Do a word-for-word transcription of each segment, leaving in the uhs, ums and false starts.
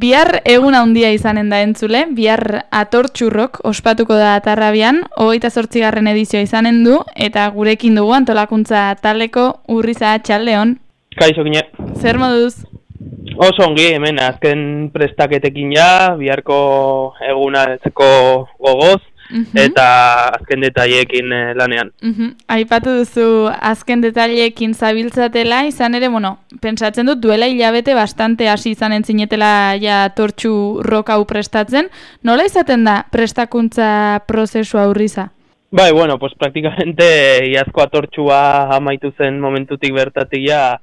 bihar egun handia izanen da entzule, bihar atortxurrok ospatuko da Atarrabian, hogeita zortzigarren edizioa izanen du, eta gurekin dugu antolakuntza taldeko Urriza Txaldeon. Kaixo gine. Zer moduz? Oso ongi, hemen azken prestaketekin ja, biharko eguna etzeko gogoz, uh-huh. eta azken detaileekin lanean. Uh-huh. Aipatu duzu azken detaileekin zabiltzatela, izan ere, bueno, pentsatzen dut duela hilabete bastante hasi izanen zinetela ja tortxu rock hau prestatzen. Nola izaten da prestakuntza prozesua Urriza? Bai, bueno, pues praktikamente iazko atortxua amaitu zen momentutik bertatik ja,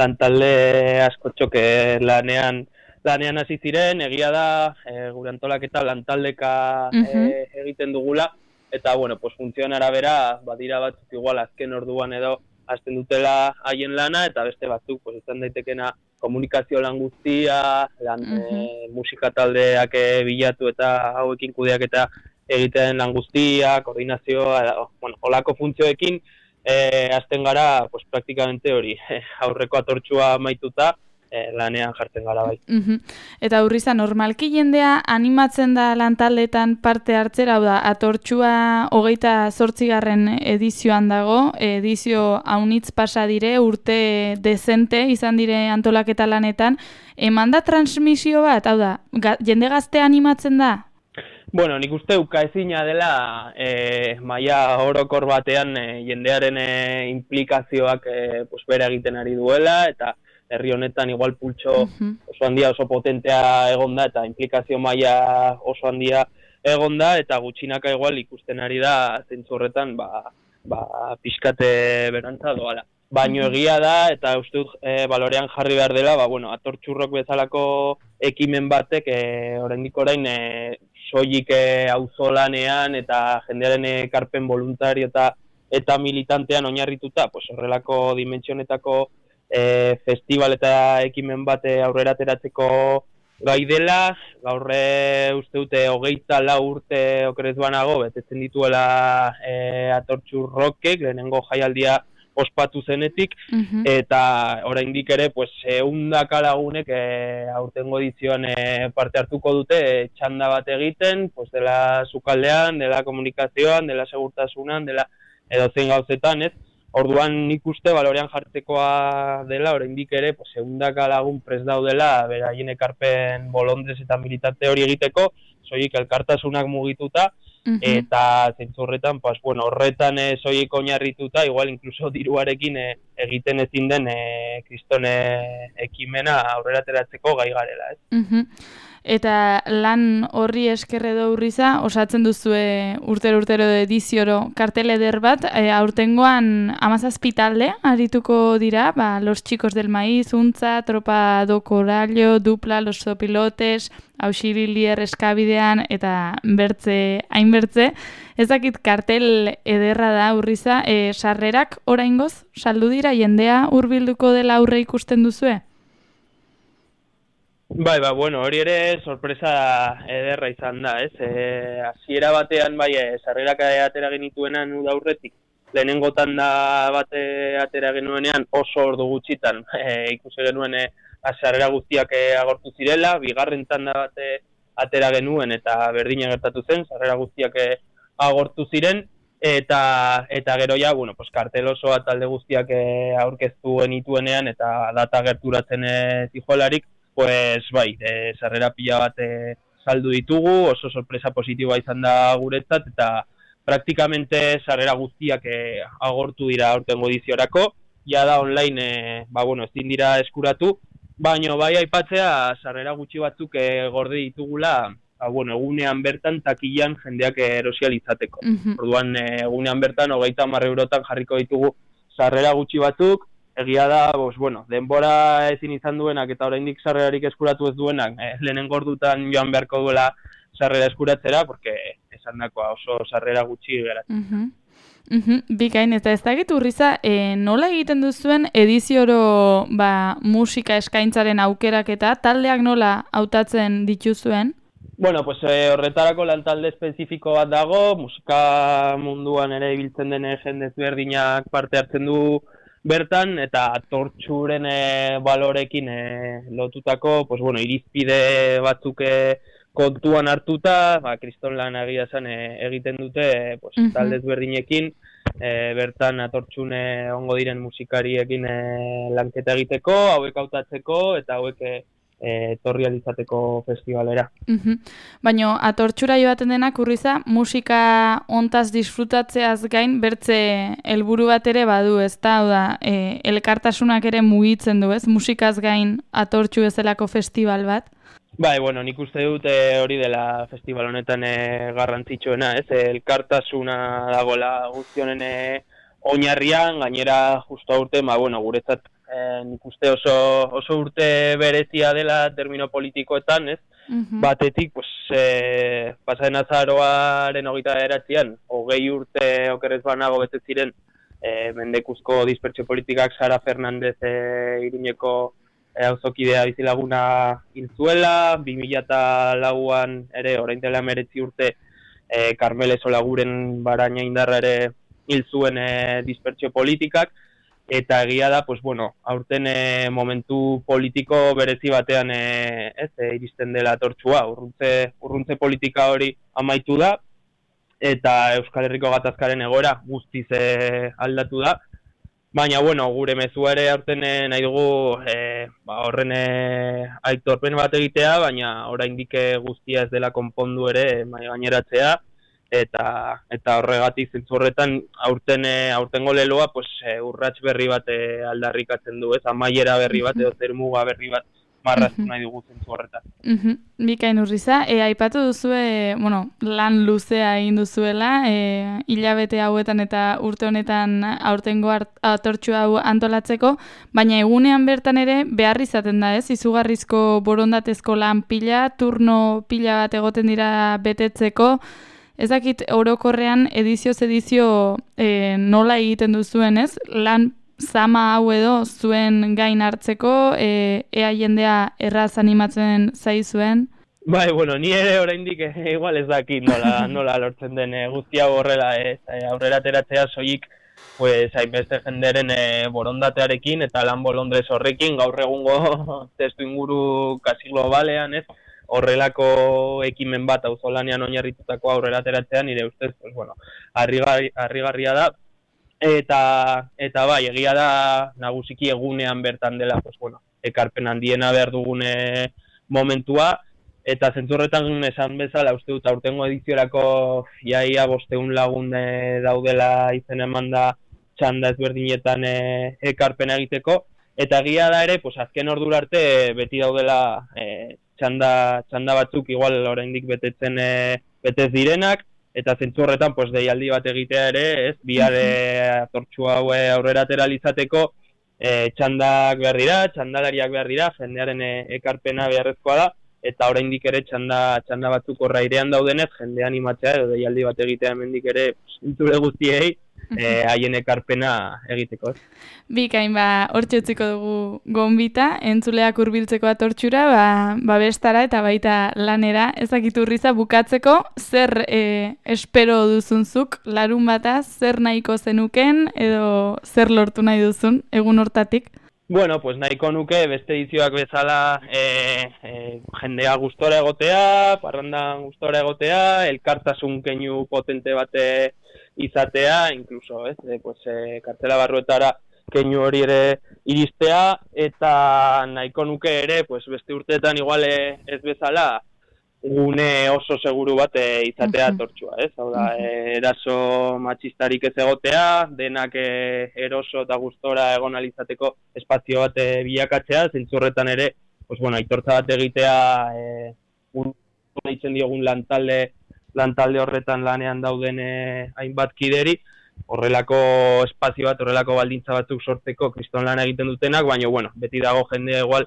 lantalde askotxoke lanean lanean hasi ziren, egia da, e, gure antolaketa lantaldeka uh-huh. e, egiten dugula, eta, bueno, pues funtzioan arabera, badira batzuk igual azken orduan edo hasten dutela haien lana, eta beste batzuk, pues izan daitekena komunikazio lan guztia, lan, uh-huh. e, musika taldeak e, bilatu eta hauekin kudeak eta egiten lan guztia, koordinazioa, edo, bueno, olako funtzioekin, E, azten gara, pues, praktikamente hori, aurreko atortxua maituta, e, lanean jartzen gara bai. Uh-huh. Eta Urriza, normalki jendea animatzen da lantaldetan parte hartzera, hau da, atortxua hogeita zortzigarren edizioan dago, edizio haunitz pasa dire, urte dezente izan dire antolaketa lanetan, eman da transmisio bat, hau da, ga, jende gazte animatzen da? Bueno, nik uste ukaezina dela e, maila orokor batean e, jendearen e, implikazioak e, pues, bera egiten ari duela, eta herri honetan igual pultxo uh-huh. oso handia oso potentea egonda, eta implikazio maila oso handia egonda, eta gutxinaka igual ikusten ari da zentzu horretan ba, ba, pixkate berantza doala. Baino egia da, eta uste dut e, balorean jarri behar dela, ba, bueno, atortxurrok bezalako ekimen batek e, oraindik orain e, soilik auzolanean eta jendearen ekarpen voluntario eta eta militantean oinarrituta, pues horrelako dimentsionetako e, festival eta ekimen bat aurrera ateratzeko gai dela. Gaur uste dute hogeita lau urte okerez banago, betetzen dituela e, atortxur rockek, lehenengo jaialdia ospatu zenetik, uh-huh. eta oraindik ere, pues, ehundaka lagunek e, aurtengo edizioan e, parte hartuko dute, e, txanda bat egiten, pues, dela sukaldean, dela komunikazioan, dela segurtasunan, dela edozein gauzetan, ez? Orduan nik uste balorean jartzekoa dela, oraindik ere, pues, ehundaka lagun prest daudela, beraien ekarpen bolondrez eta militante hori egiteko, soilik elkartasunak mugituta, Uh-huh. eta zentzu horretan, pues, bueno, horretan e, soilik oinarrituta, igual incluso diruarekin e, egiten ezin den e, kristone ekimena aurrera ateratzeko gai garela, ez? Uh-huh. Eta lan horri esker edo Urriza, osatzen duzue urtero-urtero edizioro kartel eder bat, e, aurtengoan hamazazpi talde arituko dira, ba, Los Chicos del Maíz, Untza, Tropa do Corallo, Dupla, Los Zopilotes, Auxiliar Eskabidean eta bertze, hainbertze. Ez dakit kartel ederra da Urriza, e, sarrerak oraingoz saldu dira, jendea hurbilduko dela aurre ikusten duzue? Bai, ba, bueno, hori ere sorpresa ederra izan da, ez? E, hasiera batean, bai, e, sarrerak atera genituenan uda aurretik, lehenengo tanda bate atera genuenean oso ordu gutxitan, e, ikusi genuen e, sarrera guztiak e, agortu zirela, bigarren tanda bate atera genuen eta berdina gertatu zen, sarrera guztiak e, agortu ziren, eta eta gero ja, bueno, pues kartel osoa talde guztiak e, aurkeztu genituenean eta data gerturatzen e, zijoelarik, pues bai, e, sarrera pila bat e, saldu ditugu, oso sorpresa positiboa izan da guretzat, eta praktikamente sarrera guztiak e, agortu dira aurtengo ediziorako, ja da online, e, ba bueno, ezin dira eskuratu, baino bai aipatzea sarrera gutxi batzuk e, gorde ditugula, ba bueno, egunean bertan takilan jendeak erosial izateko. Uh-huh. Orduan e, egunean bertan hogeita hamar eurotan jarriko ditugu sarrera gutxi batzuk. Egia da, bos, bueno, denbora ezin izan duenak eta oraindik sarrerarik eskuratu ez duenak, eh, lehenengo ordutan joan beharko duela sarrera eskuratzera, porque esandakoa oso sarrera gutxi geratzen. Uh-huh. Uh-huh. Bikain, eta ez dakit Urriza, e, nola egiten duzuen edizioro ba, musika eskaintzaren aukeraketa, taldeak nola hautatzen dituzuen? Bueno, pues eh, horretarako lantalde espezifiko bat dago, musika munduan ere ibiltzen den jende ezberdinak parte hartzen du bertan, eta atortxuren e, balorekin e, lotutako, pues, bueno, irizpide batzuk e, kontuan hartuta, ba, kriston lan egia esan e, egiten dute e, pues, Mhm. talde ezberdinekin, e, bertan atortxune ongo diren musikariekin e, lanketa egiteko, hauek hautatzeko eta hauek e, etorri alizateko festivalera. Mhm. Baina atortxura joaten denak urriza, musika ontaz disfrutatzeaz gain bertze helburu bat ere badu, ez da, hau da, e, elkartasunak ere mugitzen du, ez? Musikaz gain atortxu bezalako festival bat. Bai, bueno, nik uste dut e, hori dela festival honetan e, garrantzitsuena, ez? Elkartasuna dagoela guztionen e, oinarrian, gainera justo aurten, ba, bueno, guretzat e, nik uste oso, oso urte berezia dela termino politikoetan, ez? Mhm. Batetik, pues, e, pasaden azaroaren hogeita bederatzian, hogei urte okerrez banago bete ziren, e, mendekuzko dispertsio politikak Sara Fernandez e, Iruñeko e, auzokidea bizilaguna hil zuela, bi mila lauan ere, orain dela hemeretzi urte, e, Karmele Solaguren Baraina Indarra ere hil zuen e, dispertsio politikak, eta egia da, pues, bueno, aurten e, momentu politiko berezi batean e, ez, e, iristen dela atortxua, urruntze, urruntze politika hori amaitu da, eta Euskal Herriko gatazkaren egoera guztiz e, aldatu da. Baina, bueno, gure mezua ere aurten e, nahi dugu e, ba, horren e, aitorpen bat egitea, baina oraindik guztia ez dela konpondu ere mai gaineratzea, eta eta horregatik zentzu horretan aurten e, aurtengo leloa pues e, urrats berri bat e, aldarrikatzen du, ez? Amaiera berri bat edo zermuga berri bat marraztu nahi dugu zentzu horretan. Mhm. Bikain urriza, e, aipatu duzue, bueno, lan luzea egin duzuela, e, hilabete hauetan eta urte honetan aurtengo atortxu hau antolatzeko, baina egunean bertan ere behar izaten da, ez? Izugarrizko borondatezko lan pila, turno pila bat egoten dira betetzeko. Ez dakit orokorrean edizioz edizio e, nola egiten duzuen, ez? Lan zama hau edo zuen gain hartzeko, e, ea jendea erraz animatzen zaizuen? Bai, bueno, ni ere oraindik e, igual ez dakit nola, nola lortzen den e, guztia horrela, ez? E, aurrera ateratzea soilik, pues, hainbeste jenderen e, borondatearekin eta lan bolondrez horrekin, gaur egungo testu inguru kasi globalean, ez? Horrelako ekimen bat auzolanean oinarritutako aurrera ateratzean, nire ustez, pues, bueno, harrigarri, harrigarria da. Eta, eta bai, egia da nagusiki egunean bertan dela, pues, bueno, ekarpen handiena behar dugune momentua, eta zentzu horretan esan bezala, uste dut aurtengo ediziorako iaia bosteun lagun daudela izen eman da txanda ezberdinetan e, ekarpena egiteko, eta egia da ere, pues, azken ordura arte beti daudela e, txanda, txanda batzuk igual oraindik betetzen e, betez direnak, eta zentzu horretan, pues, deialdi bat egitea ere, ez, bihar atortxu hau aurrera ateralizateko e, txandak behar dira, txandalariak behar dira, jendearen e, ekarpena beharrezkoa da, eta oraindik ere txanda, txanda batzuk horra irean daudenez, jende animatzea edo deialdi bat egitea hemendik ere entzule guztiei, haien e, ekarpena egiteko. Bikain, ba, hortxe utziko dugu gonbita, entzuleak hurbiltzeko atortxura, ba, ba bestara eta baita lanera, ezakitu urriza bukatzeko, zer e, espero duzunzuk larun bata, zer nahiko zenuken edo zer lortu nahi duzun egun hortatik? Bueno, pues nahiko nuke beste edizioak bezala e, e, jendea gustora egotea, parrandan gustora egotea, elkartasun keinu potente bate izatea, incluso, ez, e, pues, e, kartzela barruetara keinu hori ere iristea, eta nahiko nuke ere, pues, beste urteetan igual ez bezala, gune oso seguru bat e, izatea atortxua, ez? Hau da, e, eraso matxistarik ez egotea, denak e, eroso eta gustora egon alizateko espazio bat e, bilakatzea, zentzurretan ere, pues, bueno, aitortza bat egitea e, un deitzen diogun lantalde, lantalde horretan lanean dauden e, hainbat kideri, horrelako espazio bat, horrelako baldintza batzuk sortzeko kriston lan egiten dutenak, baina, bueno, beti dago jendea igual,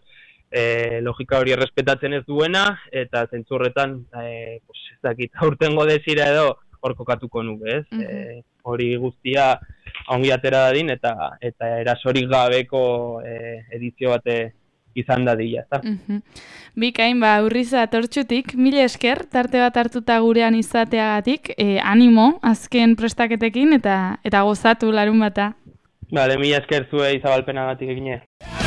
E, logika hori errespetatzen ez duena, eta zentzurretan, e, pues, ez dakit, aurtengo desira edo hor kokatuko nuke, ez? Mm -hmm. e, hori guztia ongi atera dadin, eta eta erasorik gabeko e, edizio bate izan dadila, ezta? Mm -hmm. Bikain, ba, urriza atortxutik, mila esker, tarte bat hartuta gurean izateagatik, e, animo, azken prestaketekin, eta eta gozatu larun bata. Bale, mila esker zuei zabalpenagatik egine.